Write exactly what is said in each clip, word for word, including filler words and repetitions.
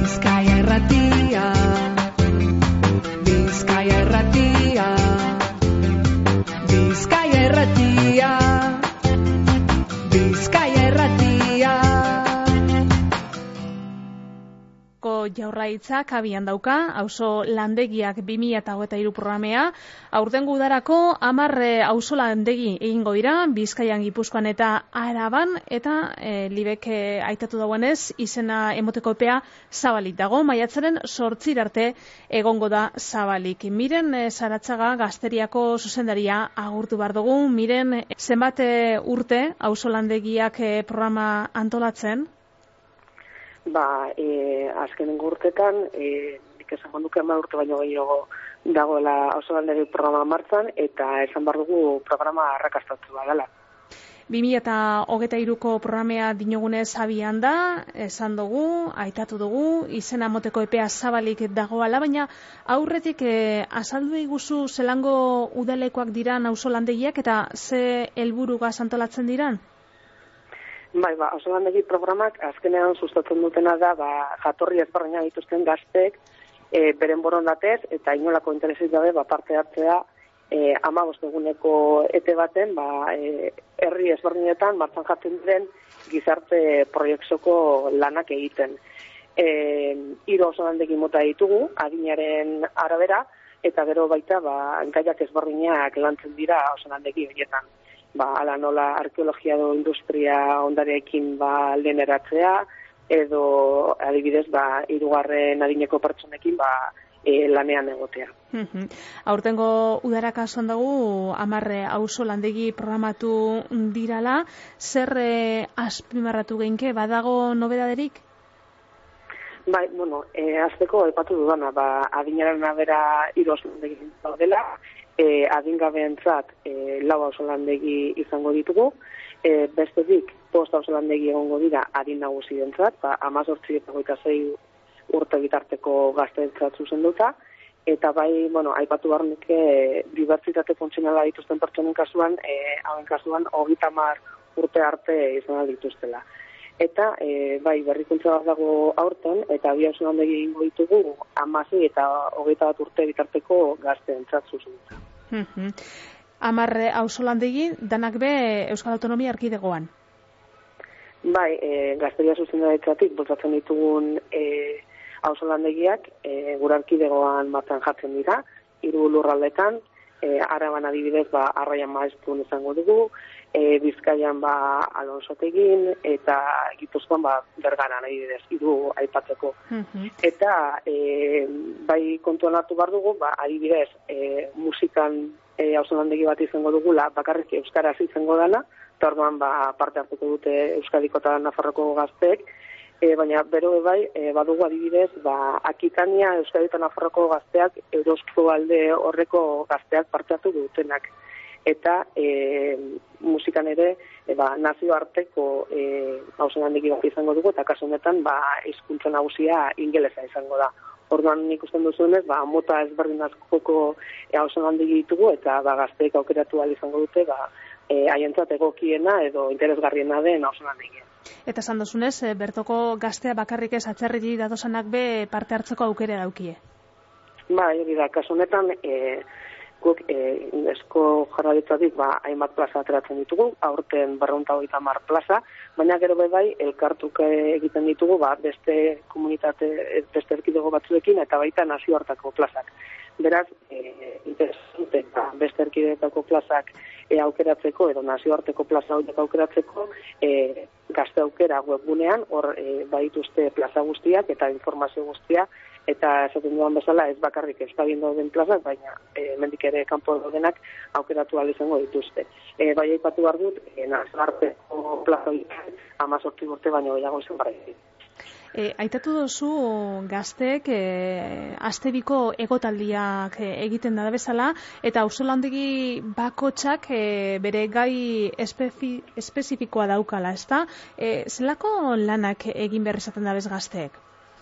Bizkaia Irratia, Bizkaia Irratia, Bizkaia Irratia, Bizkaia Irratia. Jaurlaritzak abian dauka, auzo landegiak bi mila hogeita hiru programea, aurtengo udarako hamar auzo landegi egingo dira, Bizkaian, Gipuzkoan eta Araban, eta e, libek e, aitatu dagoenez, izena emoteko epea zabalik dago, maiatzaren zortzira arte egongo da zabalik. Miren e, Zaratzaga Gazteriako zuzendaria agurtu behar dugu, miren zenbat e, urte auzo landegiak e, programa antolatzen? Ba, e, azkenengo urtetan, e, nik esan duke hamar urte baino gehiago dagoela auzo landegi programa martzan, eta esan behar dugu programa arrakastatua dela. bi mila hogeita hiruko programea dinogunez abian da, esan dugu, aitatu dugu, izena moteko epea zabalik dagoala, baina aurretik e, azaldu iguzu zelango udalekoak diran auzo landegiak eta ze helburugaz antolatzen diran? Bai, ba, auzo landegi programak azkenean sustatzen dutena da, ba, jatorri ezberdina dituzten gaztek, e, beren borondatez eta inolako interesik gabe ba, parte hartzea e, hamabost eguneko epe baten, ba, e, herri ezberdinetan martxan jartzen diren gizarte proiektzoko lanak egiten. E, hiru auzo landegi mota ditugu, adinaren arabera, eta gero baita ba, gaiak ezberdinak lantzen dira auzo landegi horietan. Ba, ala nola arkeologia edo industria ondareekin ba, leheneratzea, edo adibidez ba, hirugarren adineko pertsonekin ba, e, lanean egotea. Mm-hmm. Aurtengo udarak kasuan dugu hamar auzo landegi programatu dirala, zer e, azpimarratu geinke, badago nobedaderik? Bai, bueno, e, azteko aipatu dudana, ba, adinaren arabera hiru auzo landegi daudela, E, adingabeentzat e, lau auzo landegi izango ditugu, e, bestetik bost auzo landegi egongo dira adin nagusientzat, ba, hamazortzi eta hogeita sei urte bitarteko gazteentzat zuzenduta, eta bai, bueno, aipatu behar nuke e, dibertsitate funtzionala dituzten pertsonen kasuan, e, hauen kasuan hogeita hamar urte arte izan dituztela. Eta e, bai, berrikuntza bat dago aurten, eta bi auzo landegi egingo ditugu hamasei eta hogeita bat urte bitarteko gazteentzat zuzenduta. Mm-hmm. Hamar auzo landegi danak be Euskal Autonomia Erkidegoan. Bai, e, Gazteria zuzendaritzatik bultzatzen ditugun e, auzo landegiak e, gure erkidegoan martxan jartzen dira, hiru lurraldetan, e, Araban adibidez ba Arraian Maeztun izango dugu, e, Bizkaian ba Alonsotegin eta Gipuzkoan ba Bergaran adibidez hiru aipatzeko. Mm-hmm. Eta e, bai kontuan hartu behar dugu, ba adibidez e, musikan e, auzo landegi bat izango dugula, bakarrik euskaraz izango dana, eta orduan ba parte hartuko dute Euskadiko eta Nafarroko gazteek. E, baina bero bai, e, badugu adibidez, ba, Akitania, Euskadi eta Nafarroko gazteak, Eurozko alde horreko gazteak parte hartu dutenak. Eta e, musikan ere, e, ba, nazioarteko e, auzo landegi bat izango dugu, eta kasu honetan, ba, hizkuntza nagusia ingelesa izango da. Orduan ikusten duzuenez, ba, mota ezberdin askoko e, auzo landegi ditugu, eta ba, gazteek aukeratu ahal izango dute, ba, e, haientzat egokiena edo interesgarriena den auzo landegia. Eta esan duzunez, bertoko gaztea bakarrik ez atzerritik datosanak be parte hartzeko aukera daukie. Ba, hori da, kasu honetan, e, guk e, esko jarraritzatik ba, hainbat plaza ateratzen ditugu, aurten berrehun eta hogeita hamar plaza, baina gero bai elkartuk egiten ditugu ba, beste komunitate, beste erkidego batzuekin eta baita nazioarteko plazak. Beraz, e, interesante, ba, beste erkidetako plazak e, aukeratzeko edo nazioarteko plaza horiek aukeratzeko e, gazte aukera webgunean, hor e, baituzte plaza guztiak eta informazio guztia, eta esaten duan bezala ez bakarrik ez da dauden plazak, baina e, mendik ere kanpo daudenak aukeratu ahal izango dituzte. E, bai aipatu behar dut, e, nazioarteko plaza horiek hamazortzi urte baino gehiago izan barri. E, aitatu duzu gazteek e, astebiko egotaldiak e, egiten da bezala, eta auzolandegi bakotxak e, bere gai espefi, espezifikoa daukala, ezta? E, zelako lanak egin behar izaten da bez gazteek?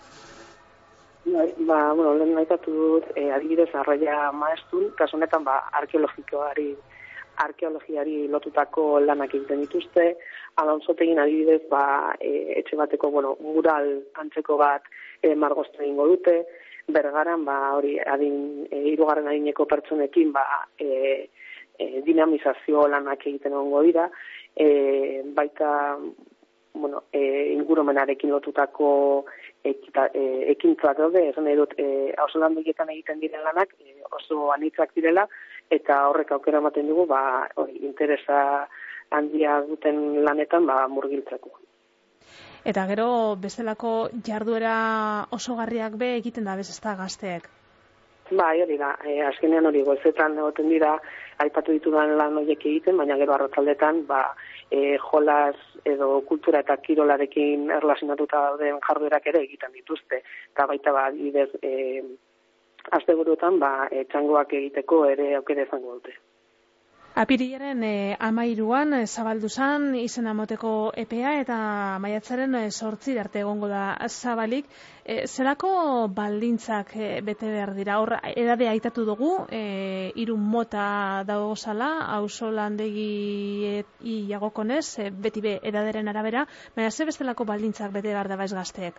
Ba, bueno, lehen aitatu dut, e, adibidez, Arraia Maeztun, kasu honetan, ba, arkeologikoari arkeologiari lotutako lanak egiten dituzte, Alonsotegin adibidez, ba, e, etxe bateko, bueno, mural antzeko bat e, margosten egingo dute, Bergaran, ba, hori, adin, e, hirugarren adineko pertsonekin, ba, e, e, dinamizazio lanak egiten egongo dira, e, baita, bueno, e, ingurumenarekin lotutako ekita, e, ekintzak daude, esan nahi dut, e, auzolandegietan egiten diren lanak e, oso anitzak direla, eta horrek aukera ematen dugu, ba, hori, interesa handia duten lanetan, ba, murgiltzeko. Eta gero, bestelako jarduera oso garriak be egiten da, bez ez da gazteek? Ba, hori da, e, azkenean hori goizetan egoten dira, aipatu ditudan lan horiek egiten, baina gero arratsaldetan, ba, e, jolas edo kultura eta kirolarekin erlazionatuta dauden jarduerak ere egiten dituzte. Eta baita, ba, adibidez, e, asteburuetan, ba, e, txangoak egiteko ere aukera izango dute. Apirilaren e, amairuan e, zabaldu zan izena moteko epea eta maiatzaren e, sortzi arte egongo da zabalik. E, zelako baldintzak e, bete behar dira? Hor, edade aitatu dugu, e, hiru mota dago zala, auzolandegi iagokonez, e, beti be edaderen arabera, baina ze bestelako baldintzak bete behar da baiz gazteek?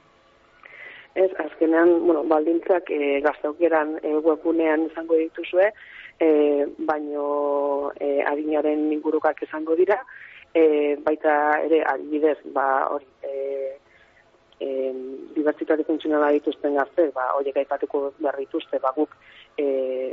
Ez, azkenean, bueno, baldintzak e, gaztaukeran e, webgunean izango dituzue, e, baino e, adinaren ingurukak izango dira, e, baita ere adibidez, ba, hori, e, e, dibertsitate funtzionala dituzten gazte, ba, horiek aipatuko behar dituzte, ba, guk e,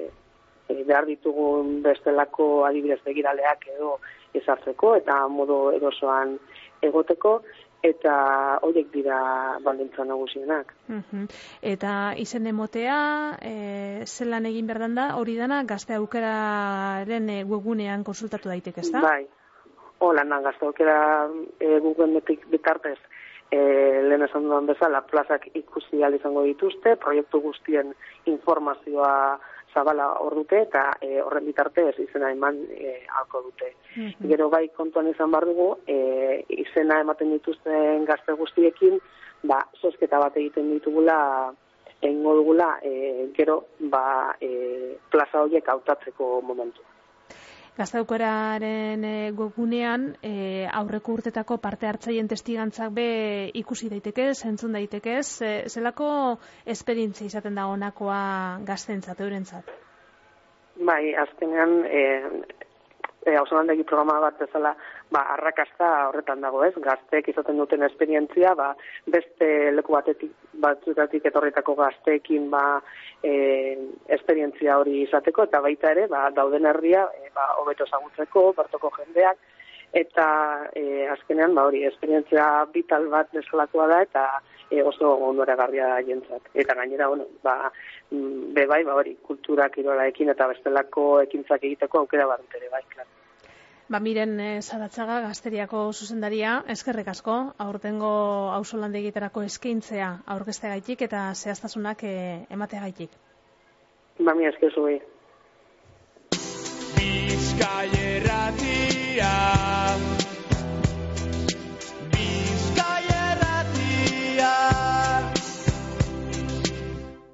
e, behar ditugun bestelako adibidez begiraleak edo ezartzeko eta modu erosoan egoteko, eta horiek dira baldintza nagusienak. Uh-huh. Eta izen emotea, e, zelan egin berdan da, hori dana gazte aukeraren e, webgunean konsultatu daiteke, ez da? Bai, hola, na, gazte aukera e, webgunetik bitartez, e, lehen esan dudan bezala, plazak ikusi ahal izango dituzte, proiektu guztien informazioa zabala hor dute, eta e, horren bitartez izena eman e, alko dute. Mm-hmm. Gero bai kontuan izan behar dugu, e, izena ematen dituzten gazte guztiekin, ba, zozketa bat egiten ditugula, egingo dugula, e, gero, ba, e, plaza horiek hautatzeko momentu. Gaztaukeraren e, webgunean e, aurreko urtetako parte hartzaien testigantzak be ikusi daitekez, entzun daitekez, e, zelako esperientzia izaten da honakoa gaztentzat, eurentzat? Bai, azkenean e, e, auzolandegi programa bat bezala, ba, arrakasta horretan dago, ez? Gazteek izaten duten esperientzia, ba, beste leku batetik batzutatik etorritako gazteekin ba, e, esperientzia hori izateko, eta baita ere, ba, dauden herria, e, ba, hobeto ezagutzeko, bertoko jendeak, eta e, azkenean, ba, hori, esperientzia vital bat bezalakoa da, eta e, oso onuragarria jentzat. Eta gainera, bueno, ba, be bai, ba, hori, kultura kirolaekin eta bestelako ekintzak egiteko aukera bat ere, bai, klaro. Ba, miren, e, Zaratzaga Gazteriako zuzendaria, eskerrik asko, aurtengo auzolandegietarako eskaintzea aurkezteagaitik eta zehaztasunak e, emateagaitik. Ba, mi esker zuei. Bizkaia irratia